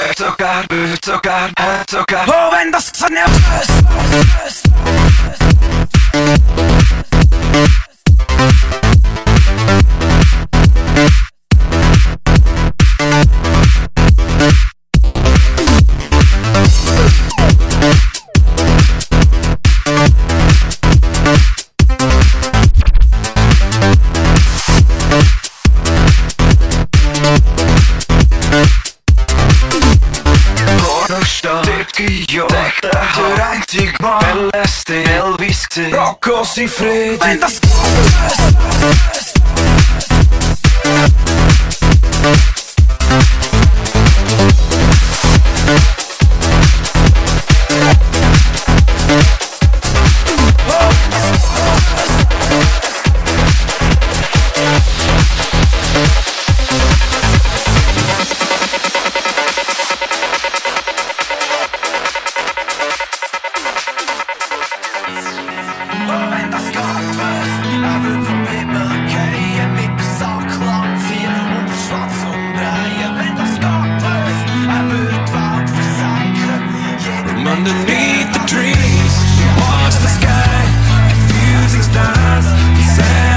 sogar. Oh, wenn das nervös ist. Der einzige Mann, LSD, Elvis gesehen, Rocco Siffredi. wenn das Underneath the trees, watch the sky, confusing stars,